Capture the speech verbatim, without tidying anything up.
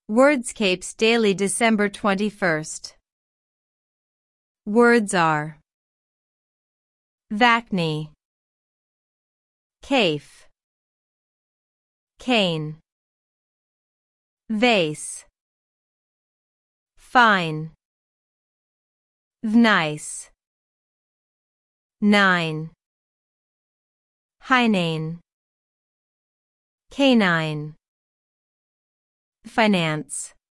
Wordscapes Daily December twenty-first. Words are Vacne, Cafe, Cane, Vase, Fine, Vnice, Nine, Hynane, Canine, Finance.